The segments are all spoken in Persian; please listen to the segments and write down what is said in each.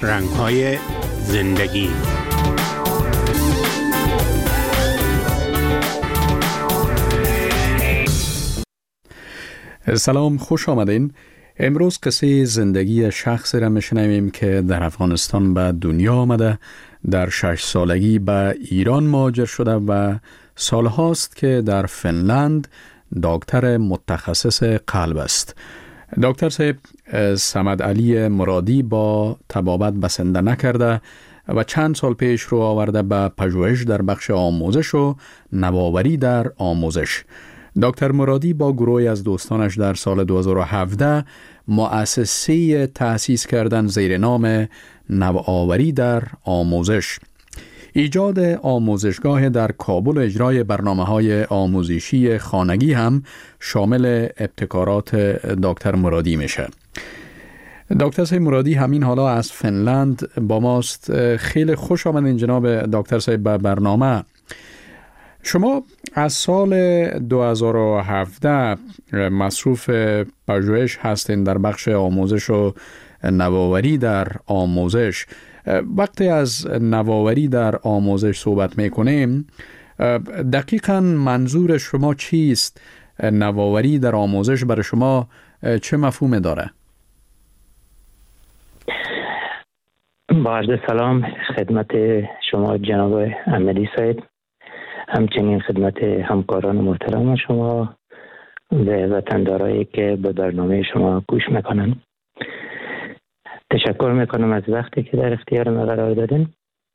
رنگ‌های زندگی. سلام، خوش آمدین. امروز قصه زندگی شخصی را میشنویم که در افغانستان به دنیا آمده، در 6 سالگی به ایران مهاجر شده و سالهاست که در فنلند دکتر متخصص قلب است. دکتر صاحب صمد علی مرادی با طبابت بسنده نکرده و چند سال پیش رو آورده به پژوهش در بخش آموزش و نوآوری در آموزش. دکتر مرادی با گروهی از دوستانش در سال 2017 مؤسسه تأسیس کردن زیر نام نوآوری در آموزش. ایجاد آموزشگاه در کابل و اجرای برنامه‌های آموزشی خانگی هم شامل ابتکارات دکتر مرادی میشه. دکتر صاحب مرادی همین حالا از فنلند با ماست. خیلی خوش آمدین جناب دکتر صاحب به برنامه. شما از سال 2017 مصروف پژوهش هستین در بخش آموزش و نوآوری در آموزش. وقتی از نوآوری در آموزش صحبت میکنیم، دقیقاً منظور شما چیست؟ نوآوری در آموزش برای شما چه مفهوم داره؟ با عرض سلام خدمت شما جناب احمدی صاحب، همچنین خدمت همکاران محترم شما و وطندارایی که به برنامه شما گوش میکنن. تشکر میکنم از وقتی که در اختیار ما قرار دادین.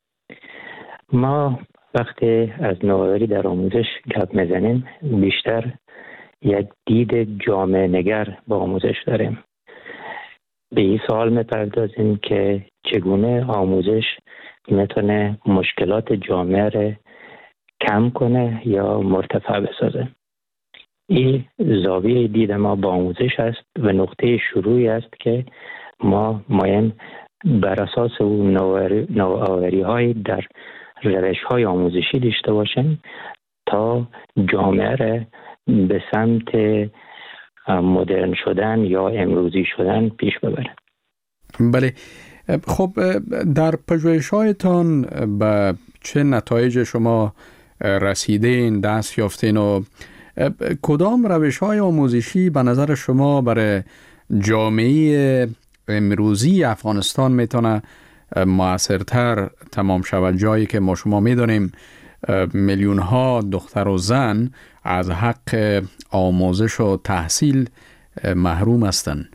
ما وقتی از نوآوری در آموزش گپ میزنیم بیشتر یک دید جامعه نگر با آموزش داریم. به این سوال میپردازیم که چگونه آموزش میتونه مشکلات جامعه را کم کنه یا مرتفع بسازه. این زاویه دید ما با آموزش است و نقطه شروعی است که ما مایم بر اساس اون نوآوری های در روش های آموزشی داشته باشیم تا جامعه را به سمت مدرن شدن یا امروزی شدن پیش ببریم. بله، خب در پژوهش‌هایتان به چه نتایج شما رسیدین، دست یافتین و کدام روش‌های آموزشی به نظر شما برای جامعه امروزی افغانستان میتونه مؤثرتر تمام شود، جایی که ما شما میدونیم میلیون ها دختر و زن از حق آموزش و تحصیل محروم هستند؟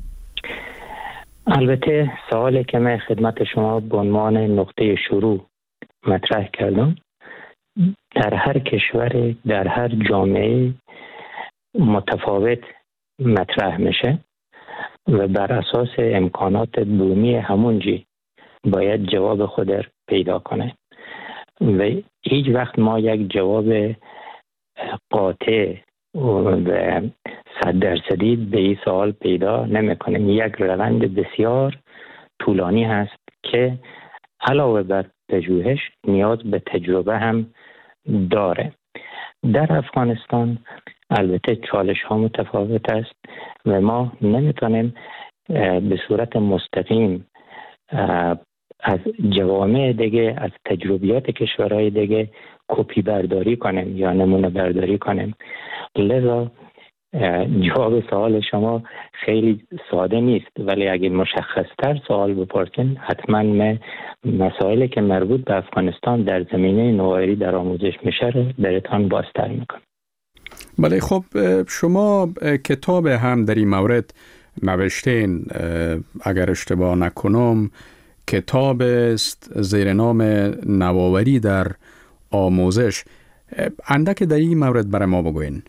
البته سوالی که من خدمت شما به عنوان نقطه شروع مطرح کردم در هر کشور، در هر جامعه متفاوت مطرح میشه و بر اساس امکانات بومی همونجی باید جواب خود را پیدا کنه و هیچ وقت ما یک جواب قاطع و 100% به این سوال پیدا نمی کنیم. یک روند بسیار طولانی هست که علاوه بر پژوهش نیاز به تجربه هم داره. در افغانستان البته چالش ها متفاوت است و ما نمیتونیم به صورت مستقیم از جوامع دیگه، از تجربیات کشورهای دیگه کپی برداری کنیم یا نمونه برداری کنیم. لذا جواب سوال شما خیلی ساده نیست، ولی اگه مشخصتر سوال بپرسین حتما من مسائلی که مربوط به افغانستان در زمینه نوآوری در آموزش میشه رو براتون بازتر میکنم. بله، خب شما کتاب هم در این مورد نوشتین، اگر اشتباه نکنم کتاب است زیر نام نوآوری در آموزش. اندک در این مورد برای ما بگوین.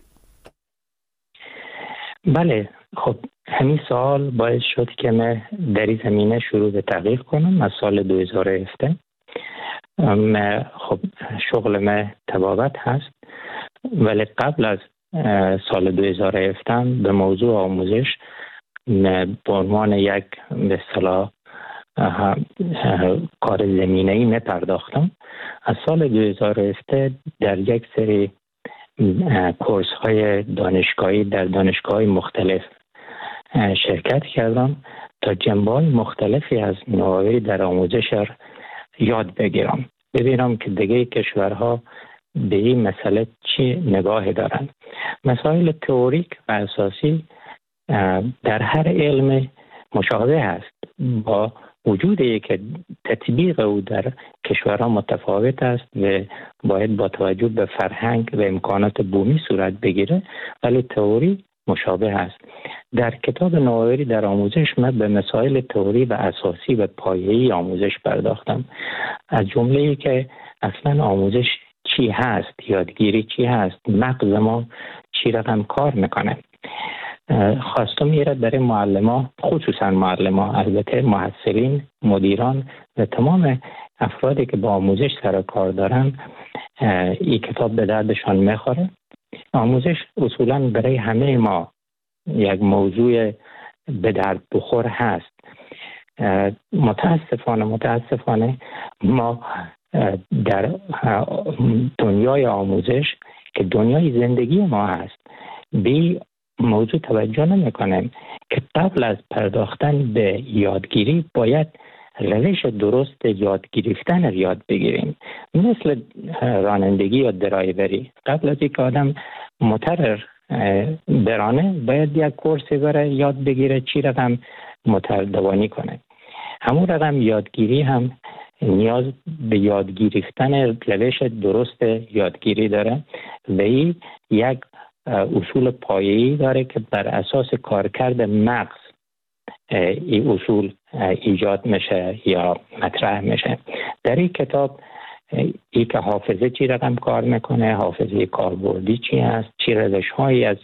بله، خب همین سوال باعث شد که من در این زمینه شروع به تحقیق کنم. از سال 2017 خب شغل من طبابت هست، ولی قبل از سال 2017 به موضوع آموزش به عنوان یک به اصطلاح کار زمینه‌ای می‌پرداختم. از سال 2017 در یک سری کورس‌های دانشگاهی در دانشگاه‌های مختلف شرکت کردم تا جنبه‌های مختلفی از نوآوری در آموزش یاد بگیرم، ببینم که دیگه کشورها به این مسئله چی نگاه دارن. مسائل تئوریک و اساسی در هر علم مشابه است، با وجودی که تطبیق او در کشورها متفاوت است و باید با توجه به فرهنگ و امکانات بومی صورت بگیره، ولی تئوری مشابه است. در کتاب نوآوری در آموزش من به مسائل تئوری و اساسی و پایه‌ای آموزش پرداختم، از جمله‌ای که اصلا آموزش چی هست، یادگیری چی هست، مغز ما چی رقم کار میکنه. خواستم میره برای معلمان، خصوصا معلمان، البته محصلین، مدیران و تمام افرادی که با آموزش سر کار دارن، این کتاب به دردشان میخوره. آموزش اصولا برای همه ما یک موضوع به درد بخور هست. متاسفانه ما در دنیای آموزش که دنیای زندگی ما هست به موضوع توجه نمی‌کنیم که قبل از پرداختن به یادگیری باید روش درست یاد گرفتن یاد بگیریم. مثل رانندگی یا درایوری، قبل از اینکه آدم موتور برانه باید یک کورسی بره یاد بگیره چی رقم موتور دوانی کنه. همون رقم یادگیری هم نیاز به یاد گرفتن روش درست یادگیری داره و این یک اصول پایه‌ای داره که بر اساس کارکرد مغز این اصول ایجاد میشه یا مطرح میشه. در این کتاب ای که حافظه چی رقم کار میکنه، حافظه کاربردی چی هست، چی روش‌هایی از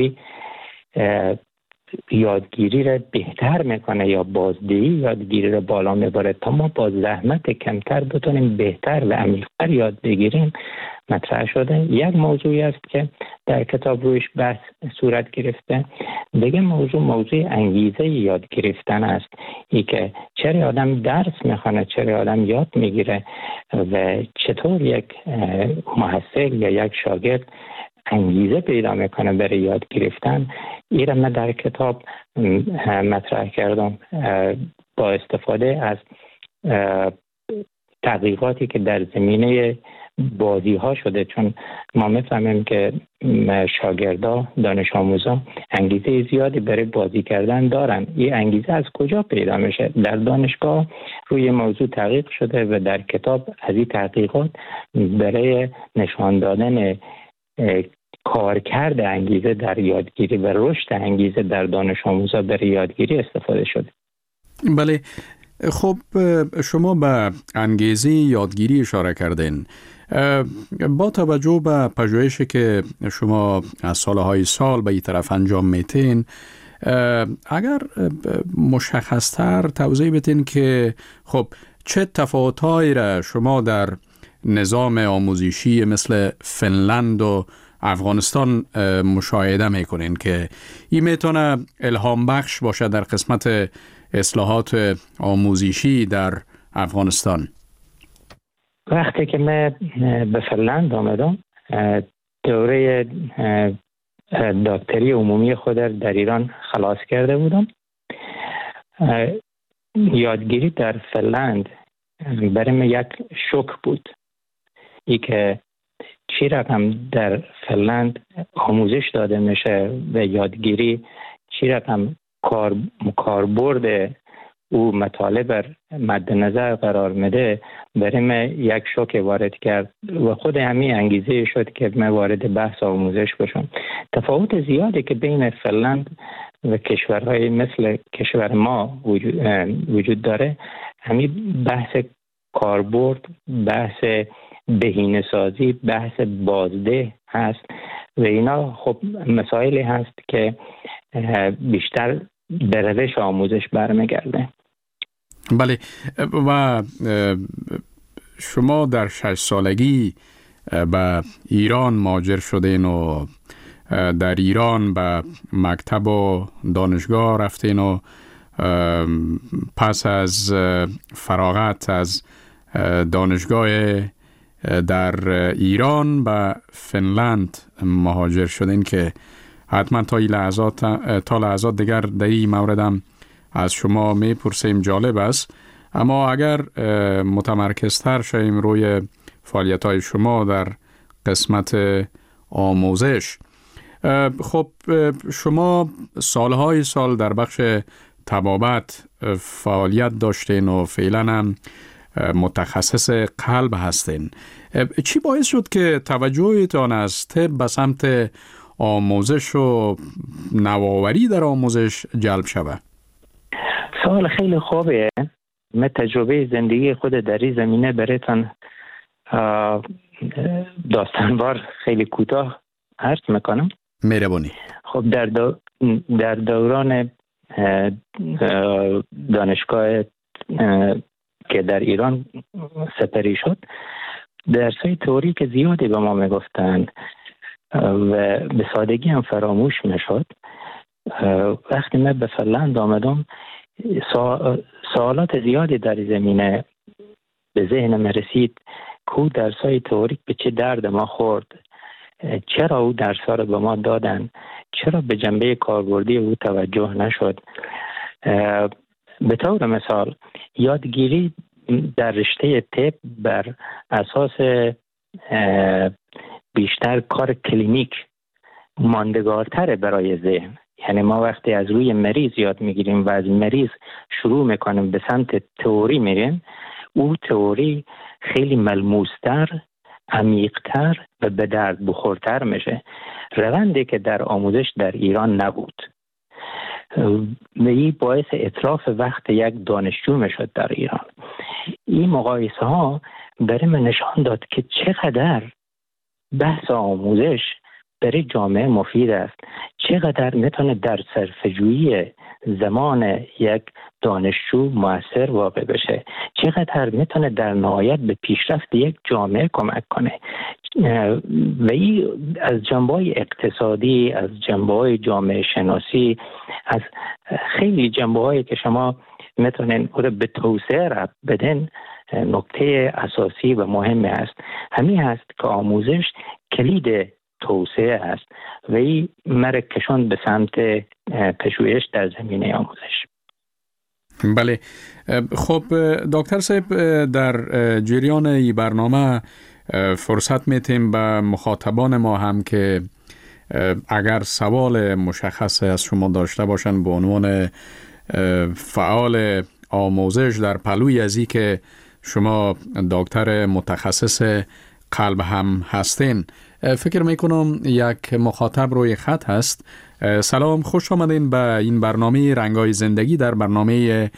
یادگیری را بهتر میکنه یا بازدهی یادگیری را بالا میبره تا ما با زحمت کمتر بتونیم بهتر و عمیق‌تر یاد بگیریم مطرح شده. یک موضوعی است که در کتاب رویش بحث صورت گرفته. دیگه موضوع انگیزه یاد گرفتن است، ای که چرا آدم درس میخونه، چرا آدم یاد میگیره و چطور یک محصل یا یک شاگرد انگیزه پیدا میکنه برای یاد گرفتن. این را من در کتاب مطرح کردم با استفاده از تحقیقاتی که در زمینه بازی ها شده، چون ما میفهمیم که شاگردا، دانش آموزا انگیزه زیادی برای بازی کردن دارن. این انگیزه از کجا پیدا میشه؟ در دانشگاه روی موضوع تحقیق شده و در کتاب از این تحقیقات برای نشان دادن کارکرد انگیزه در یادگیری و رشد انگیزه در دانش آموزا برای یادگیری استفاده شده. بله، خب شما به انگیزه یادگیری اشاره کردین. با توجه به پژوهشی که شما از سالهای سال به این طرف انجام میتین، اگر مشخصتر توضیح بدین که خب چه تفاوت‌هایی را شما در نظام آموزشی مثل فنلند و افغانستان مشاهده میکنین که این میتونه الهام بخش باشه در قسمت اصلاحات آموزشی در افغانستان؟ وقتی که من به فنلند آمدم، دوره دکتری عمومی خود در ایران خلاص کرده بودم. یادگیری در فنلند برای من یک شوک بود، ای که چی رقم در فنلند آموزش داده میشه و یادگیری چی رقم کاربرد او مطالب مد نظر قرار میده، برای من یک شوک وارد کرد و خود همین انگیزه شد که من وارد بحث آموزش بشم. تفاوت زیادی که بین فنلند و کشورهای مثل کشور ما وجود داره، همین بحث کاربرد، بحث بهینه سازی، بحث بازده هست و اینا خب مسائلی هست که بیشتر به روش آموزش برمیگرده. بله، و شما در 6 سالگی به ایران مهاجر شدین و در ایران به مکتب و دانشگاه رفتین و پس از فراغت از دانشگاه در ایران به فنلند مهاجر شدین که حتما تا لحظات دیگر در این موردم از شما میپرسیم جالب است، اما اگر متمرکزتر شویم روی فعالیت‌های شما در قسمت آموزش، خب شما سالهای سال در بخش طبابت فعالیت داشتین و فعلا هم متخصص قلب هستین. چی باعث شد که توجهتان از طب به سمت آموزش و نوآوری در آموزش جلب شود؟ سوال خیلی خوبه. من تجربه زندگی خود در این زمینه برایتان داستانوار خیلی کوتاه عرض میکنم. مهربانی. خب در دوران دانشگاه که در ایران سپری شد، درسای تئوریک زیادی به ما میگفتن و به سادگی هم فراموش میشد. وقتی من به فنلند آمدم سوالات زیادی در زمینه به ذهنم رسید که درسای تئوریک به چه درد ما خورد، چرا او درس‌ها رو به ما دادن، چرا به جنبه کاربردی او توجه نشد. به طور مثال یادگیری در رشته طب بر اساس بیشتر کار کلینیک ماندگارتره برای ذهن. یعنی ما وقتی از روی مریض یاد میگیریم و از مریض شروع میکنیم به سمت تئوری میریم، او تئوری خیلی ملموستر، عمیق‌تر و به درد بخورتر میشه. روندی که در آموزش در ایران نبود و این باعث اتلاف وقت یک دانشجو میشد در ایران. این مقایسه ها برای من نشان داد که چقدر بحث آموزش برای جامعه مفید است، چقدر میتونه در صرفه‌جویی زمان یک دانشجو مؤثر واقع بشه، چقدر میتونه در نهایت به پیشرفت یک جامعه کمک کنه. و این از جنبه‌های اقتصادی، از جنبه‌های جامعه شناسی، از خیلی جنبه‌هایی که شما میتونین به توسعه ربط بدن، نکته اساسی و مهم است. همین است که آموزش کلید توسعه است و این مرا کشاند به سمت پژوهش در زمینه آموزش. بله. خب دکتر صاحب، در جریان این برنامه فرصت میتیم به مخاطبان ما هم که اگر سوال مشخص از شما داشته باشن به عنوان فعال آموزش در پلوی ازی که شما دکتر متخصص قلب هم هستین، فکر میکنم یک مخاطب روی خط هست. سلام، خوش آمدین به این برنامه رنگای زندگی. در برنامه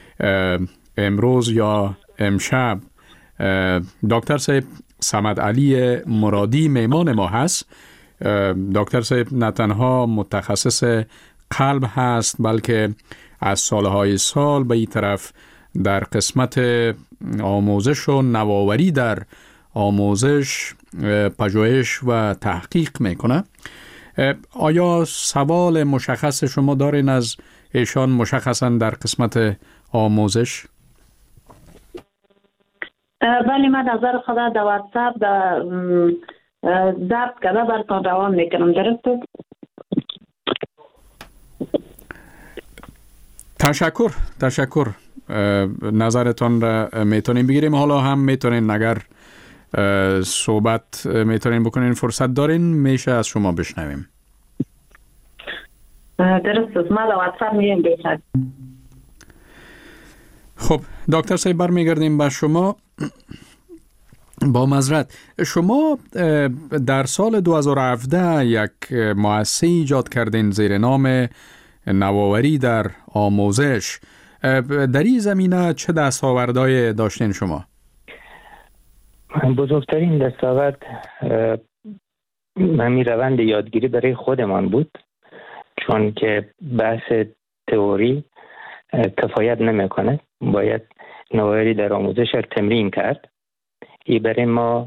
امروز یا امشب دکتر صاحب صمد علی مرادی میمان ما هست. دکتر صاحب نه تنها متخصص قلب هست بلکه از سالهای سال به این طرف در قسمت آموزش و نوآوری در آموزش پژوهش و تحقیق میکنه. آیا سوال مشخص شما دارین از ایشان مشخصا در قسمت آموزش؟ بله، من نظر خدا در واتساپ ضبط کرده براتون روان میکنم. درسته؟ تشکر. نظرتون را میتونیم بگیریم. حالا هم میتونین اگر صحبت میتونین بکنین، فرصت دارین، میشه از شما بشنویم. درست است، من واتساپ میگم بهتر. خب دکتر صاحب برمیگردیم به شما. با معذرت، شما در سال 2017 یک مؤسسه ایجاد کردین زیر نام نوآوری در آموزش. در این زمینه چه دستاوردهای داشتین شما؟ بزرگترین دستاورد همین روند یادگیری برای خودمان بود، چون که بحث تئوری کفایت نمیکنه، باید نوآوری در آموزش را تمرین کرد. این برای ما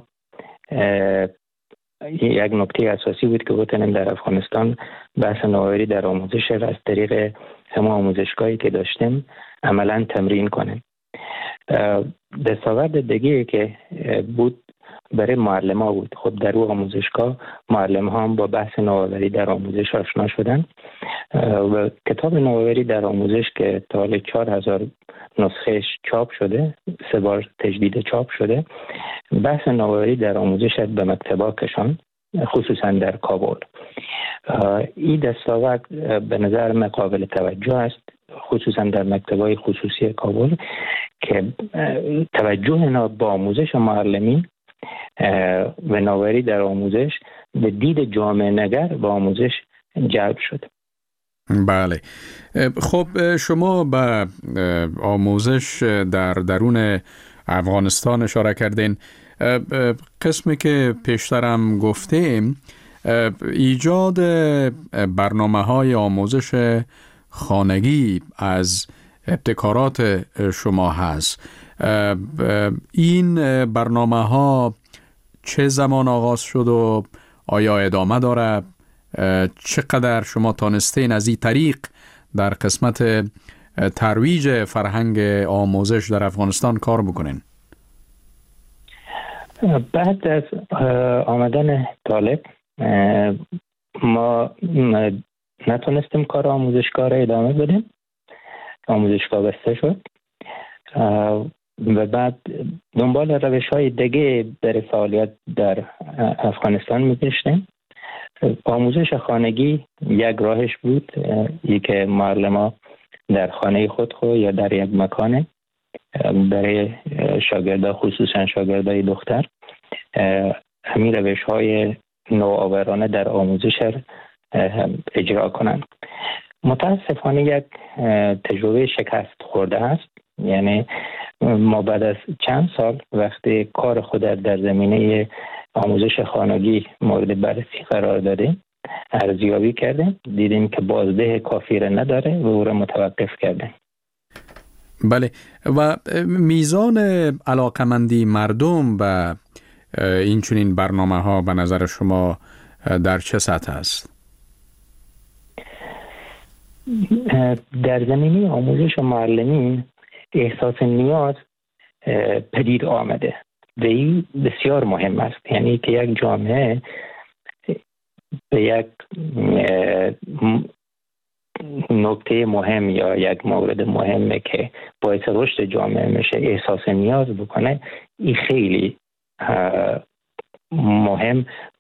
یک نکته اساسی بود که بتونیم در افغانستان بحث نوآوری در آموزش را از طریق همه آموزشگاهی که داشتیم عملا تمرین کنیم. دستاورد دیگه که بود برای معلم ها بود. خب در او آموزشگاه معلم ها هم با بحث نوآوری در آموزش آشنا شدن و کتاب نوآوری در آموزش که تا حالا 4000 نسخهش چاپ شده، 3 بار تجدید چاپ شده، بحث نوآوری در آموزش به مکتبا کشان، خصوصا در کابل. این دستاورد به نظر من قابل توجه است، خصوصا در مکتبای خصوصی کابل که توجه اینا با آموزش معلمین و نوآوری در آموزش به دید جامعه نگر با آموزش جلب شد. بله. خب شما به آموزش در درون افغانستان اشاره کردین. قسمی که پیشترم گفتیم ایجاد برنامه‌های آموزش خانگی از ابتکارات شما هست. این برنامه‌ها چه زمان آغاز شد و آیا ادامه داره؟ چقدر شما تانستین از این طریق در قسمت ترویج فرهنگ آموزش در افغانستان کار بکنین؟ بعد از آمدن طالب ما نتونستیم کار آموزشگاه را ادامه بدیم. آموزشگاه بسته شد و بعد دنبال روش‌های دیگه برای فعالیت در افغانستان می‌گشتیم. آموزش خانگی یک راهش بود، یک معلم‌ها در خانه خود یا در یک مکان برای شاگردان، خصوصا شاگردای دختر، همین روش‌های نوآورانه در آموزش اجرا کنند. متاسفانه یک تجربه شکست خورده است. یعنی ما بعد از چند سال وقتی کار خود در زمینه آموزش خانگی مورد بررسی قرار دادیم، ارزیابی کردیم، دیدیم که بازده کافی را نداره و او را متوقف کردیم. بله. و میزان علاقمندی مردم به این چنین برنامه ها به نظر شما در چه سطح است؟ در زمینه آموزش معلمین احساس نیاز پدید آمده و این بسیار مهم است. یعنی که یک جامعه به یک نکته مهم یا یک مورد مهمه که باعث رشد جامعه میشه احساس نیاز بکنه، این خیلی مهم و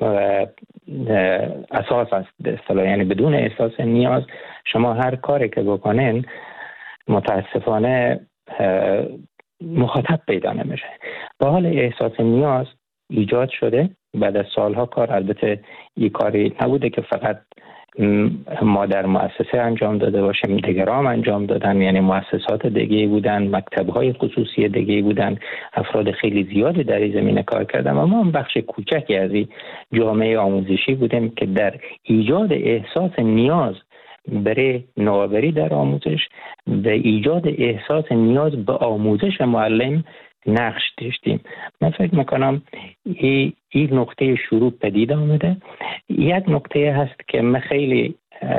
اساس است به اصطلاح. یعنی بدون احساس نیاز شما هر کاری که بکنین متاسفانه مخاطب پیدا نمیشه. با حال احساس نیاز ایجاد شده بعد از سالها کار. البته این کاری نبوده که فقط ما در مؤسسه انجام داده باشیم، دیگران انجام دادن، یعنی مؤسسات دیگه بودن، مکتب‌های خصوصی دیگه بودن، افراد خیلی زیادی در این زمینه کار کردن و ما هم بخش کوچکی از این جامعه آموزشی بودیم که در ایجاد احساس نیاز برای نوآوری در آموزش و ایجاد احساس نیاز به آموزش معلم نقش داشتیم. من فکر میکنم این نقطه شروع پدید آمده. یک نقطه هست که من خیلی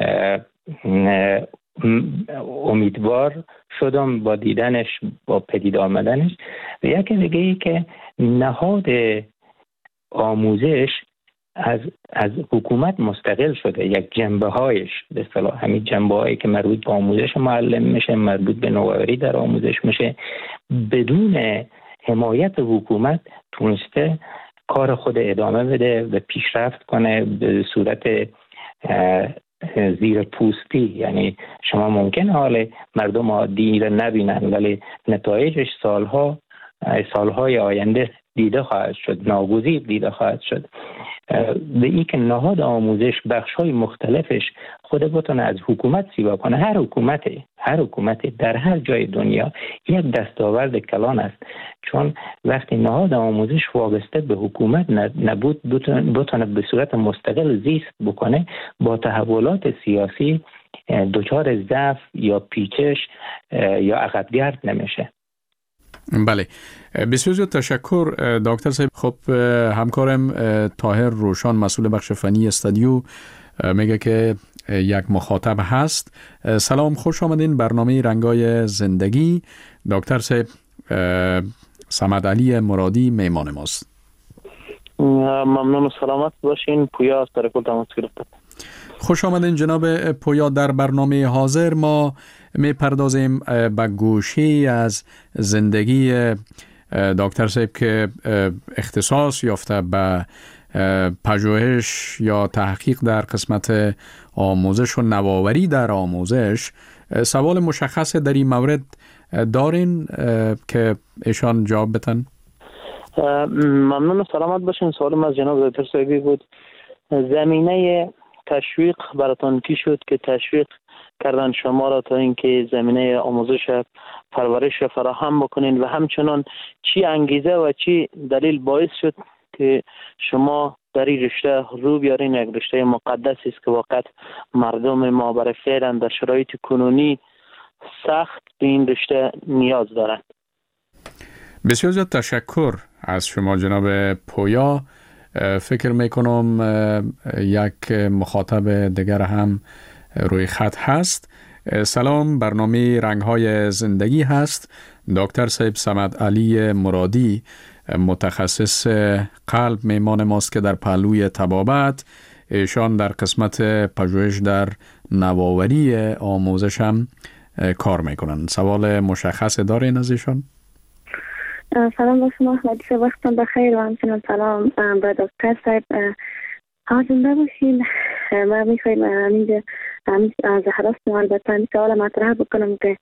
امیدوار شدم با دیدنش، با پدید آمدنش. و یک دیگه ای که نهاد آموزش از حکومت مستقل شده. یک جنبه هایش به اصطلاح همین جنبه هایی که مربوط به آموزش معلم میشه، مربوط به نوآوری در آموزش میشه، بدون حمایت حکومت تونسته کار خود ادامه بده و پیشرفت کنه به صورت زیر پوستی. یعنی شما ممکن حال مردم عادی را نبینن ولی نتایجش سالهای آینده دیده خواهد شد، ناگزیر دیده خواهد شد. و این که نهاد آموزش بخش‌های مختلفش خود بتونه از حکومت سیوا کنه. هر حکومت در هر جای دنیا یک دستاورد کلان است، چون وقتی نهاد آموزش وابسته به حکومت نبود بتونه به صورت مستقل زیست بکنه، با تحولات سیاسی دچار ضعف یا پیچش یا عقبگرد نمیشه. بله، بسیار زیاد تشکر دکتر صاحب. خب همکارم طاهر روشان مسئول بخش فنی استودیو میگه که یک مخاطب هست. سلام، خوش آمدین برنامه رنگای زندگی. دکتر صاحب صمد علی مرادی میمان ماست. ممنون و سلامت باشین. پویا از ترکل تماس گرفته. خوش آمدین جناب پویا. در برنامه حاضر ما میپردازیم به گوشی از زندگی دکتر صاحب که اختصاص یافته به پژوهش یا تحقیق در قسمت آموزش و نوآوری در آموزش. سوال مشخص در این مورد دارین که ایشان جواب بدن؟ ممنون و سلامت باشین. سوالم از جناب دکتر صاحبی بود. زمینه تشویق براتون کی شد که تشویق کردن شما را تا اینکه زمینه آموزش پرورش فراهم بکنین، و همچنان چی انگیزه و چی دلیل باعث شد که شما در این رشته رو بیارین؟ یک رشته مقدسی است که واقعا مردم ما برای فعلا در شرایط کنونی سخت به این رشته نیاز دارند. بسیار زیاد تشکر از شما جناب پویا. فکر میکنم یک مخاطب دیگر هم روی خط هست. سلام، برنامه رنگ‌های زندگی هست. دکتر صاحب صمد علی مرادی متخصص قلب میمان ماست که در پهلوی طبابت. ایشان در قسمت پژوهش در نوآوری آموزش هم کار میکنن. سوال مشخص دارین از ایشان؟ سلام با شما، وقتتون بخیر و همچنان سلام به دکتر صاحب. زنده باشین. ما میخوایم اینجا از هراست البته سوال مطرح بکنم که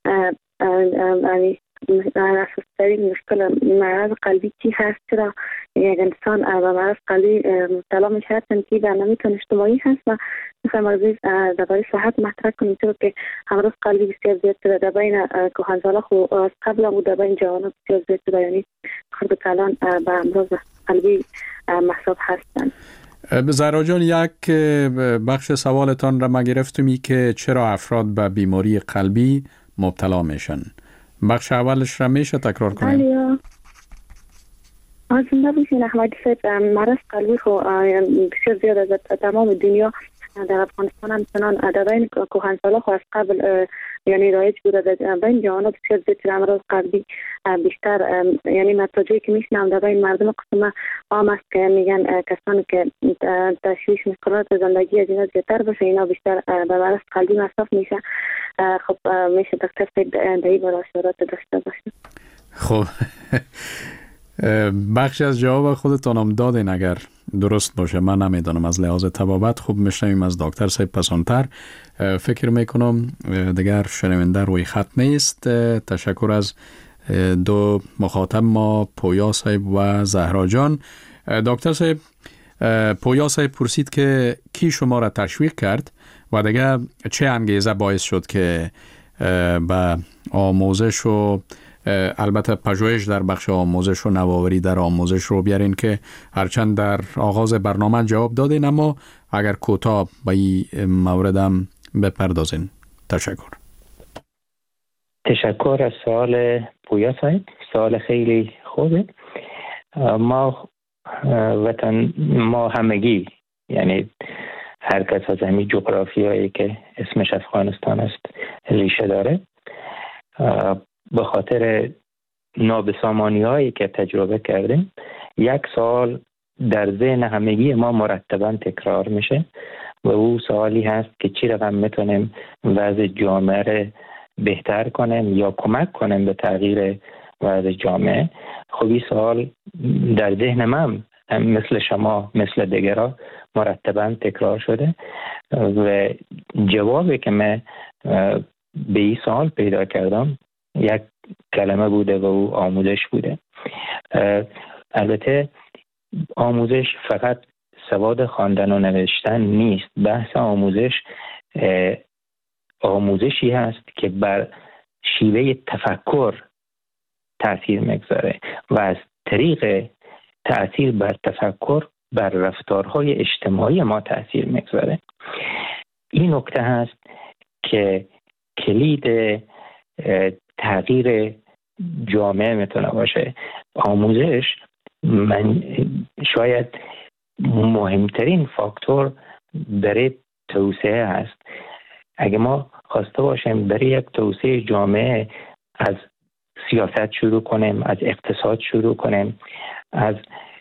اساس‌ترین مشکل مرض قلبی چی هست؟ چرا یک انسان به مرض قلبی مبتلا میشه؟ که برنامه تون اجتماعی هست و میخوایم عزیز درباره صحت مطرح کنیم، چرا که امراض قلبی بسیار زیاد شده در بین کهنسالا خو از قبل و در بین جوانان بسیار زیاد شده، یعنی خود کلان به امراض قلبی محسوب هستند. زهرا جان، یک بخش سوالتان را ما گرفتمی که چرا افراد به بیماری قلبی مبتلا میشن. بخش اولش را میشه تکرار کنیم؟ بله. زنده باشین احمدی صاحب. مرض قلبی خو بسیار زیاد از تمام دنیا در افغانستان همچنان در بین کهنسالا خو از قبل یعنی رایج بوده، در بین جوانان بسیار زیاد امراض قلبی بیشتر، یعنی نتایجی که میشنم در بین مردم قسم عام است که میگن کسانی که تشویش مشکلات زندگی از اینا زیادتر باشه اینا بیشتر به مرض قلبی مصاب میشه. خب میشه دکتر صاحب در این باره اشارات داشته باشه؟ خب بخش از جواب خودتان هم دادین اگر درست باشه، من نمیدونم از لحاظ طبابت. خوب میشنویم از دکتر صاحب پسانتر. فکر میکنم دیگر شنونده روی خط نیست. تشکر از دو مخاطب ما، پویا صاحب و زهرا جان. دکتر صاحب، پویا صاحب پرسید که کی شما را تشویق کرد و دیگه چه انگیزه باعث شد که به آموزش و البته پژوهش در بخش آموزش و نوآوری در آموزش رو بیارین که هرچند در آغاز برنامه جواب دادین، اما اگر کوتاه به این موردم بپردازین. تشکر. تشکر از سوال پویا صاحب. سوال خیلی خوبه. ما همگی، یعنی هر کس از همین جغرافیایی که اسمش افغانستان است ریشه داره، به خاطر نابسامانی هایی که تجربه کردیم یک سوال در ذهن همگی ما مرتبا تکرار میشه و او سوالی هست که چی رقم میتونیم وضع جامعه رو بهتر کنیم یا کمک کنیم به تغییر وضع جامعه. خب این سوال در ذهن من مثل شما مثل دیگران مرتبا تکرار شده و جوابی که من به این سوال پیدا کردم یک کلمه بوده و او آموزش بوده. البته آموزش فقط سواد خواندن و نوشتن نیست. بحث آموزشی هست که بر شیوه تفکر تأثیر میگذاره و از طریق تأثیر بر تفکر بر رفتارهای اجتماعی ما تأثیر میگذاره. این نکته هست که کلید تغییر جامعه میتونه باشه. آموزش شاید مهمترین فاکتور برای توسعه هست. اگه ما خواسته باشیم برای یک توسعه جامعه از سیاست شروع کنیم، از اقتصاد شروع کنیم، از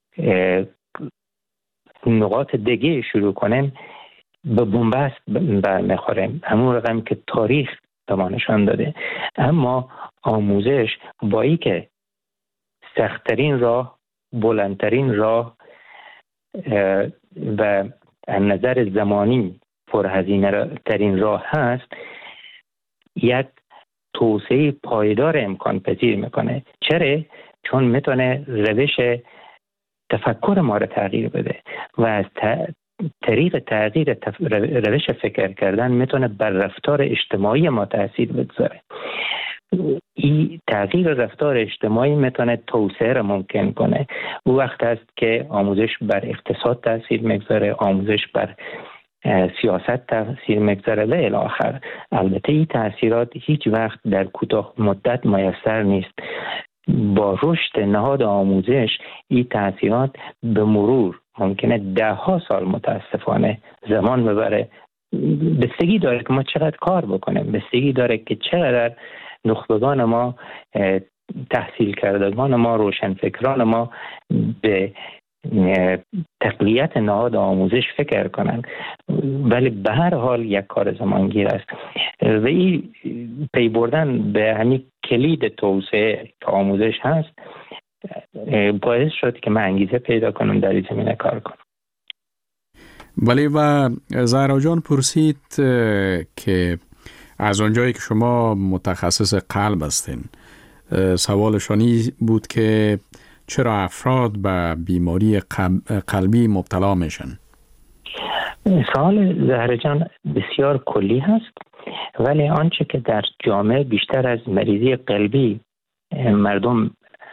نقاط دیگه شروع کنیم، به بنبست برمیخوریم، همون رقم که تاریخ به ما نشان داده. اما آموزش با ای که سخت‌ترین راه، بلندترین راه و از نظر زمانی پرهزینه ترین راه هست، یک توسعه پایدار امکان پذیر میکنه. چرا؟ چون میتونه روش تفکر ما رو تغییر بده و از طریق تغییر روش فکر کردن میتونه بر رفتار اجتماعی ما تاثیر بگذاره. این تغییر رفتار اجتماعی میتونه توسعه را ممکن کنه. او وقت است که آموزش بر اقتصاد تاثیر میگذاره، آموزش بر سیاست تاثیر میگذاره و الی آخر. البته این تاثیرات هیچ وقت در کوتاه مدت میسر نیست. با رشد نهاد آموزش این تاثیرات به مرور ممکنه 10 سال متاسفانه زمان ببره. بستگی داره که ما چقدر کار بکنیم، بستگی داره که چقدر نخبگان ما، تحصیل کردگان ما، روشنفکران ما به تقویت نهاد آموزش فکر کنند. ولی به هر حال یک کار زمانگیر است و این پی بردن به همین کلید توسعه که آموزش هست باعث شد که من انگیزه پیدا کنم در این زمینه کار کنم. ولی و زهرا جان پرسید که از اونجایی که شما متخصص قلب هستین، سوالشانی بود که چرا افراد به بیماری قلبی مبتلا میشن؟ سوال زهرا جان بسیار کلی هست، ولی آنچه که در جامعه بیشتر از مریضی قلبی مردم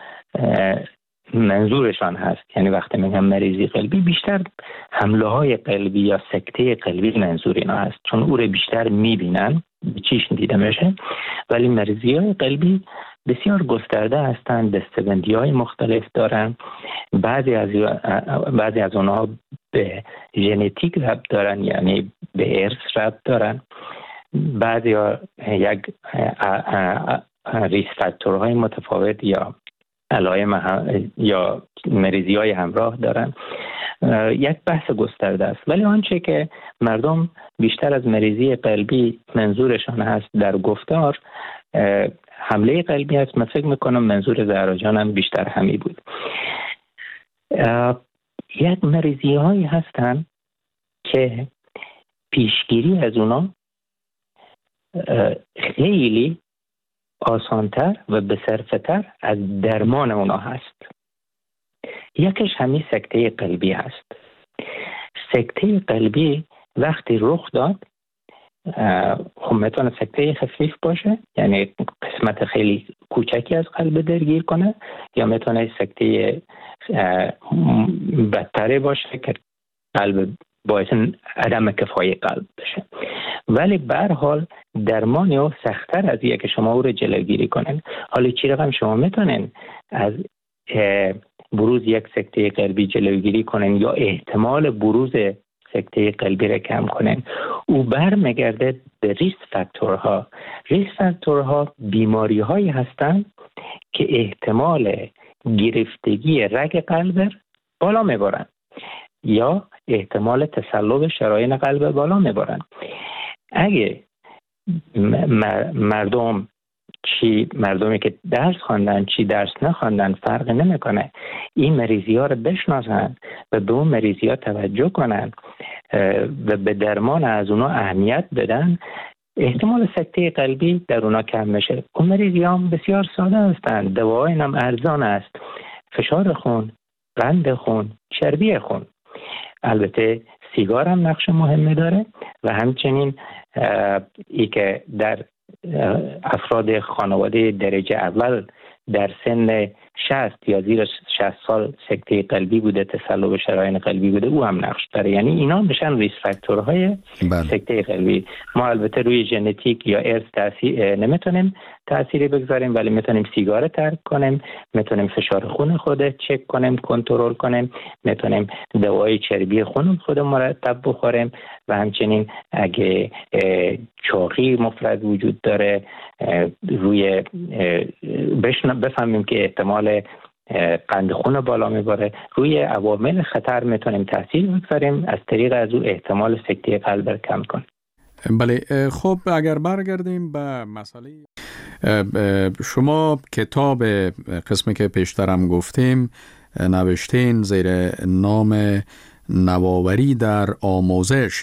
منظورشان هست، یعنی وقتی میگم مریضی قلبی بیشتر حمله های قلبی یا سکته قلبی منظور اینا هست، چون او رو بیشتر میبینن، به چشم دیده میشه. ولی مریضی های قلبی بسیار گسترده هستند، دستبندی های مختلف دارن. بعضی از اونها به ژنتیک ربط دارن، یعنی به ارث ربط دارن. بعضی ها یک ریس فاکتورهای متفاوت یا علائم یا مریضی های همراه دارن. یک بحث گسترده است. ولی آنچه که مردم بیشتر از مریضی قلبی منظورشان هست در گفتار حمله قلبی است. من فکر میکنم منظور زهرا جانم بیشتر همی بود. یک مریضی هایی هستن که پیشگیری از اونا خیلی آسانتر و بصرفتر از درمان اونا هست. یکیش همین سکته قلبی هست. سکته قلبی وقتی رخ داد، خب میتونه سکته خفیف باشه، یعنی قسمت خیلی کوچکی از قلب درگیر کنه، یا میتونه سکته بدتری باشه که قلب باعث عدم کفای قلب بشه. ولی به هر حال درمان او سخت‌تر از اینه که شما او رو جلوگیری کنن. حالا چی رقم شما میتونن از بروز یک سکته قلبی جلوگیری کنن یا احتمال بروز سکته قلبی را کم کنن؟ او برمیگرده به ریسک فاکتورها. ریسک فاکتورها بیماری هایی هستند که احتمال گرفتگی رگ قلب بالا میبرن یا احتمال تصلب شرايين قلب بالا میبرن. اگه مردمی که درس خواندن چی درس نخواندن فرق نمیکنه، این مریضی ها رو بشناسن و به اون مریضی ها توجه کنن و به درمان از اونا اهمیت بدن، احتمال سکته قلبی در اونا کم میشه. اون مریضی ها بسیار ساده هستند، دواهای هم ارزان است: فشار خون، قند خون، چربی خون. البته سیگار هم نقش مهمی داره و همچنین ای که در افراد خانواده درجه اول در سن 60 یا زیر 60 سال سکته قلبی بوده، تصلب شرايين قلبی بوده، او هم نقش داره. یعنی اینا میشن ریس فاکتورهای سکته قلبی. ما البته روی ژنتیک یا ارث نمیتونیم تأثیری بگذاریم، ولی میتونیم سیگار ترک کنیم، میتونیم فشار خون خود چک کنیم، کنترل کنیم، میتونیم دوای چربی خون خود مرتب بخوریم و همچنین اگه چاقی مفرط وجود داره روی بفهمیم که احتمال قند خون بالا میبره، روی عوامل خطر میتونیم تاثیر بگذاریم، از طریق از او احتمال سکته قلب را کم کنیم. بله، خب اگر برگردیم به مسئله شما، کتاب قسمی که پیشترم گفتیم نوشتین زیر نام نوآوری در آموزش،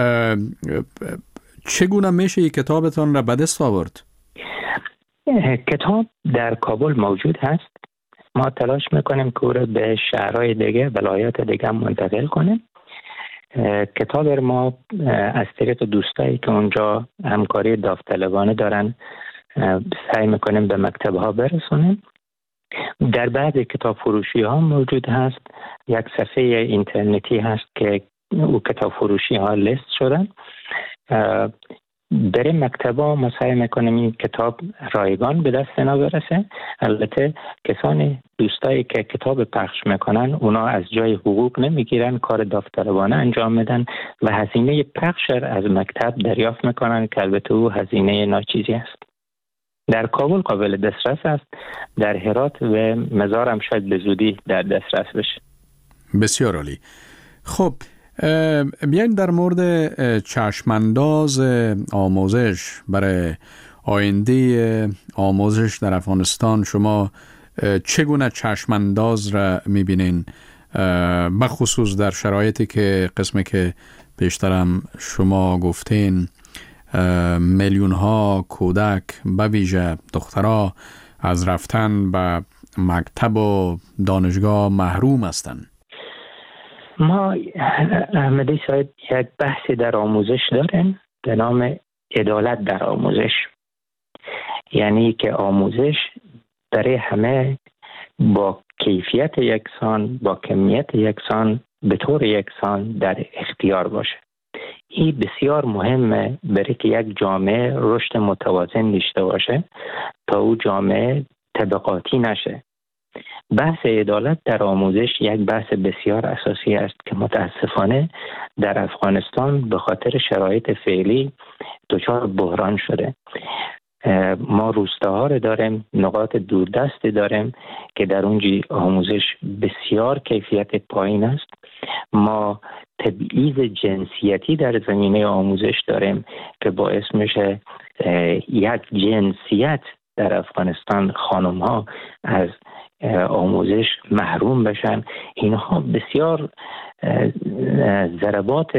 چگونه میشه این کتابتان را به دست آورد؟ کتاب در کابل موجود هست. ما تلاش میکنیم که او را به شهرهای دیگه، ولایات دیگه منتقل کنیم. کتاب ما از طریق دوستایی که اونجا همکاری داوطلبانه دارن سعی میکنیم به مکتبها برسونیم. در بعضی کتاب فروشی ها موجود هست، یک صفحه اینترنتی هست که او کتاب فروشی ها لیست شدن. در مکتبا ما سعی میکنیم این کتاب رایگان به دست اینا برسه. البته کسانی دوستایی که کتاب پخش میکنن اونا از جای حقوق نمیگیرن، کار داوطلبانه انجام میدن و هزینه پخش از مکتب دریافت میکنن که البته او هزینه ناچیزی است. در کابل قابل دسترس است، در هرات و مزار هم شاید به زودی در دسترس بشه. بسیار عالی. خب بیاین در مورد چشمانداز آموزش برای آینده آموزش در افغانستان شما چگونه چشمانداز را میبینین، بخصوص در شرایطی که قسمی که پیشترم شما گفتین میلیون ها کودک به ویژه دخترها از رفتن به مکتب و دانشگاه محروم هستند؟ ما احمدی صاحب یک بحثی در آموزش داریم به نام عدالت در آموزش. یعنی که آموزش برای همه با کیفیت یکسان، با کمیت یکسان، به طور یکسان در اختیار باشه. این بسیار مهمه برای که یک جامعه رشد متوازن داشته باشه تا او جامعه طبقاتی نشه. بحث عدالت در آموزش یک بحث بسیار اساسی است که متاسفانه در افغانستان به خاطر شرایط فعلی دچار بحران شده. ما روستاها رو داریم، نقاط دوردستی داریم که در اونجا آموزش بسیار کیفیت پایین است. ما تبعیض جنسیتی در زمینه آموزش داریم که باعث میشه یک جنسیت در افغانستان خانم ها از آموزش محروم بشن. اینها بسیار ضربات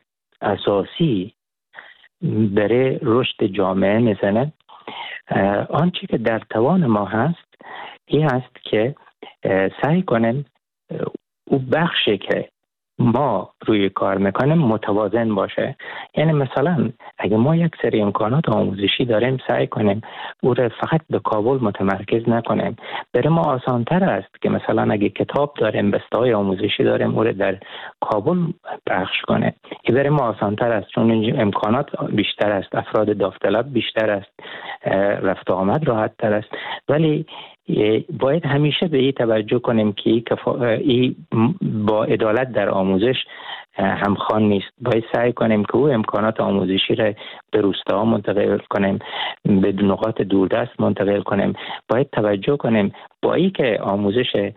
اساسی برای رشد جامعه میزنه. آنچه که در توان ما هست این هست که سعی کنیم او بخشی که ما روی کار میکنیم متوازن باشه. یعنی مثلا اگه ما یک سری امکانات آموزشی داریم سعی کنیم او رو فقط به کابل متمرکز نکنیم. برای ما آسانتر است که مثلا اگه کتاب داریم، بسته‌های آموزشی داریم، او رو در کابل پخش کنه. این برای ما آسانتر است چون اینجا امکانات بیشتر است، افراد داوطلب بیشتر است، رفت و آمد راحت تر است. ولی باید همیشه به این توجه کنیم که این با عدالت در آموزش همخوان نیست. باید سعی کنیم که او امکانات آموزشی را به روستاها منتقل کنیم، به نقاط دوردست منتقل کنیم. باید توجه کنیم با این که آموزش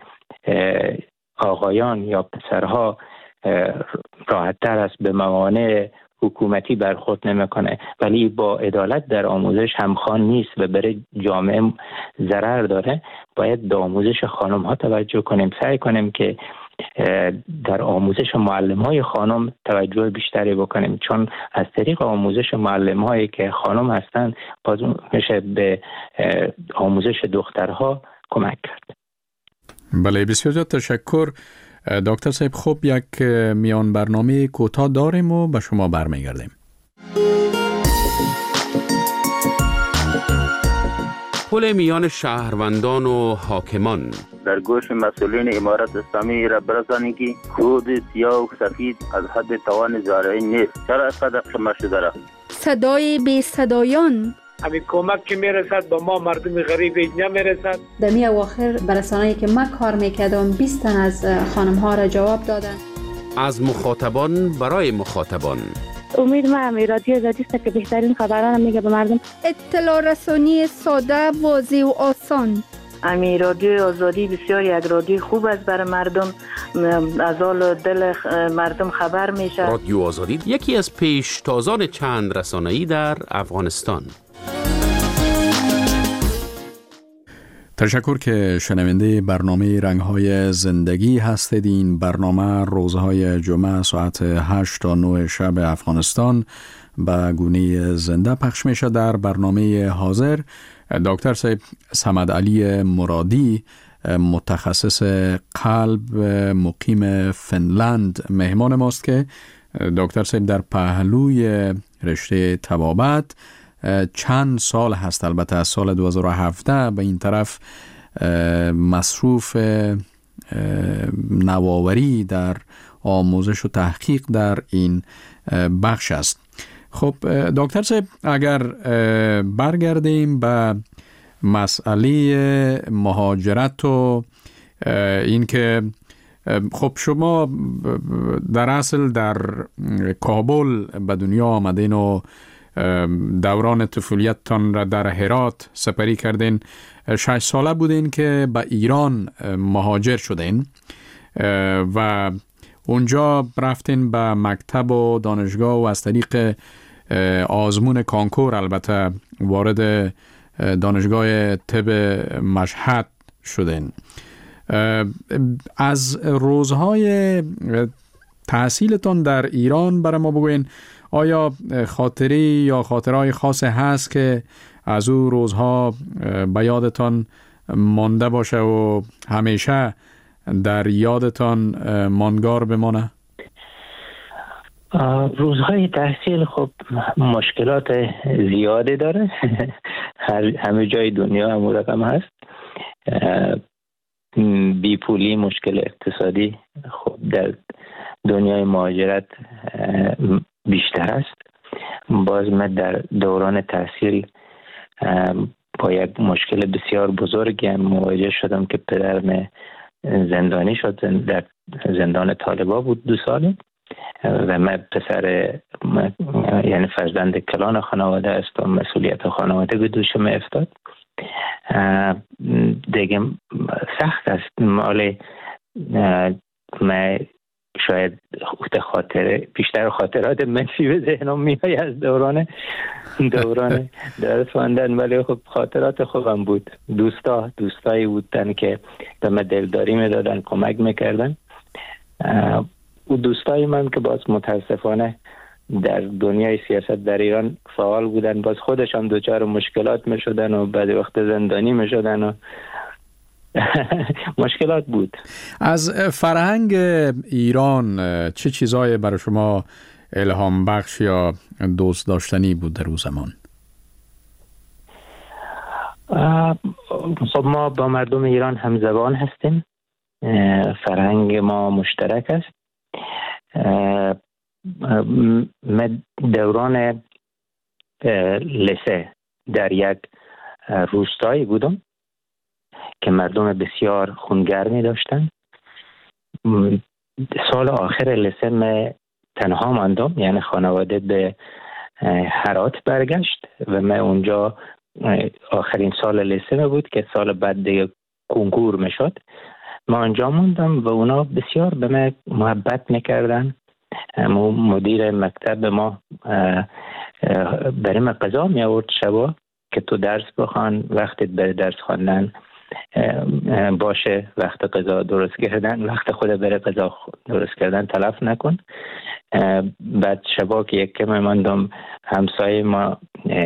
آقایان یا پسرها راحت تر است، به موانع حکومتی برخورد نمیکنه، ولی با عدالت در آموزش همخوان نیست و برای جامعه ضرر داره. باید به آموزش خانم ها توجه کنیم، سعی کنیم که در آموزش معلم های خانم توجه بیشتری بکنیم، چون از طریق آموزش معلم هایی که خانم هستن باز میشه به آموزش دخترها کمک کرد. بله، بسیار تشکر دکتر صاحب. خب یک میان برنامه کوتاه داریم و به شما برمیگردیم. تداخل میان شهروندان و حاکمان. در گوش مسئولین امارت اسلامی را برسانید که خود سیاه و سفید از حد توان زارعی نیست. چرا اینقدر شما شده را؟ صدای بی صدایان. همین کمک که میرسد با ما مردم غریب نمیرسد. در می اواخر برسانه‌ای که من کار میکردم 20 تن از خانم ها را جواب دادن. از مخاطبان برای مخاطبان. امید من رادیو آزادی است که بهترین خبران میگه به مردم. اطلاع رسانی ساده، واضح و آسان. امی رادیو آزادی بسیار یک رادیو خوب است برای مردم، از حال دل مردم خبر میشه. رادیو آزادی یکی از پیشتازان چند رسانه‌ای در افغانستان. تشکر که شنونده برنامه رنگ‌های زندگی هستید. این برنامه روزهای جمعه ساعت 8 تا 9 شب افغانستان به گونه زنده پخش میشه. در برنامه حاضر دکتر صاحب صمد علی مرادی، متخصص قلب مقیم فنلند، مهمان ماست که دکتر صاحب در پهلوی رشته طبابت چند سال هست، البته از سال 2017 به این طرف مصروف نوآوری در آموزش و تحقیق در این بخش است. خب دکتر صاحب، اگر برگردیم به مسئله مهاجرت و این که خب شما در اصل در کابل به دنیا آمدین و دوران طفولیتتان را در هرات سپری کردین. 6 ساله بودین که به ایران مهاجر شدین و اونجا رفتین به مکتب و دانشگاه و از طریق آزمون کانکور البته وارد دانشگاه طب مشهد شدین. از روزهای تحصیلتان در ایران برای ما بگوین، آیا خاطری یا خاطرهای خاص هست که از او روزها به یادتان مانده باشه و همیشه در یادتان ماندگار بمانه؟ روزهای تحصیل خب مشکلات زیاده داره. همه جای دنیا هم رقم هست. بیپولی، مشکل اقتصادی خب در دنیای مهاجرت بیشتر است. باز من در دوران تحصیل با یک مشکل بسیار بزرگی هم مواجه شدم که پدرم زندانی شد. در زندان طالبا بود 2 سال و من یعنی فرزند کلان خانواده است و مسئولیت خانواده به دوشم افتاد. دیگه سخت است. مال من شاید بیشتر خاطرات منفی به ذهنم میاد از دوران درس خواندن، ولی خب خاطرات خوبم بود. دوستایی بودن که به من دلداری میدادن، کمک میکردن. او دوستای من که باز متاسفانه در دنیای سیاست در ایران فعال بودن، باز خودشان دوچار مشکلات میشدن و بعد وقت زندانی میشدن و مشکلات بود. از فرهنگ ایران چه چیزایی برای شما الهام بخش یا دوست داشتنی بود در اون زمان؟ خب ما با مردم ایران همزبان هستیم. فرهنگ ما مشترک است. من دوران لسه در یک روستایی بودم که مردم بسیار خونگرمی داشتن. سال آخر لسه من تنها ماندم، یعنی خانواده به هرات برگشت و من اونجا آخرین سال لسه بود که سال بعد دیگه کنکور میشد. ما آنجا موندم و اونا بسیار به من محبت میکردن. مدیر مکتب ما برای من قضا می آورد شبا که تو درس بخوان، وقتت برای درس خواندن باشه، وقت قضا درست کردن، وقت خود برای قضا درست کردن تلف نکن. بعد شبا که یک کم ماندم، همسایه ما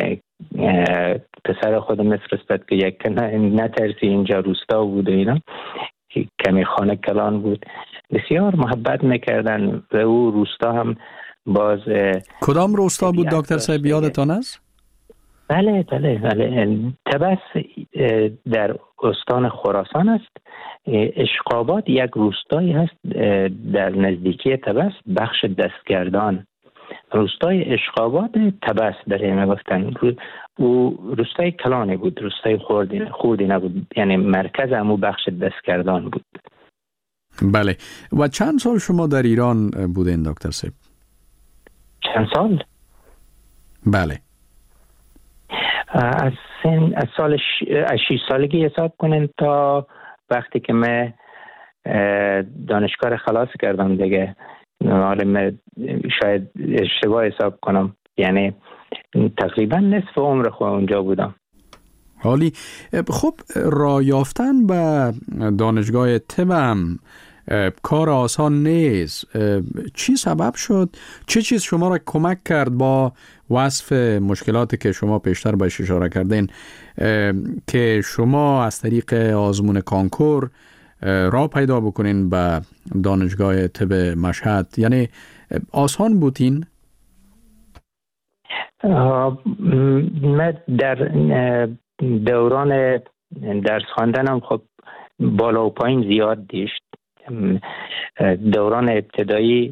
پسر خود میفرستاد که یک نترسی، اینجا روستا بود و اینا، کمی خانه کلان بود. بسیار محبت میکردن و او روستا هم باز. کدام روستا بود دکتر صاحب، یادتان است؟ بله بله بله. طبس در استان خراسان است. اشقاباد یک روستایی هست در نزدیکی طبس، بخش دستگردان. روستای اشقاباد طبس برای ما گفتن. او روستای کلانی بود، روستای خوردی نبود، یعنی مرکز همو بخش دستگردان بود. بله. و چند سال شما در ایران بودین دکتر صاحب؟ چند سال؟ بله. از سال 6 سالگی حساب کنین تا وقتی که من دانشگاه خلاص کردم دیگه. حالا من شاید اشتباه حساب کنم، یعنی تقریبا نصف عمر خود اونجا بودم. حالی خب راه یافتن به دانشگاه طب هم کار آسان نیست. چی سبب شد؟ چه چیز شما را کمک کرد با وصف مشکلاتی که شما پیشتر بهش اشاره کردین که شما از طریق آزمون کانکور راه پیدا بکنین به دانشگاه طب مشهد؟ یعنی آسان بودین؟ من در دوران درس خواندنم خب بالا و پایین زیاد داشت. دوران ابتدایی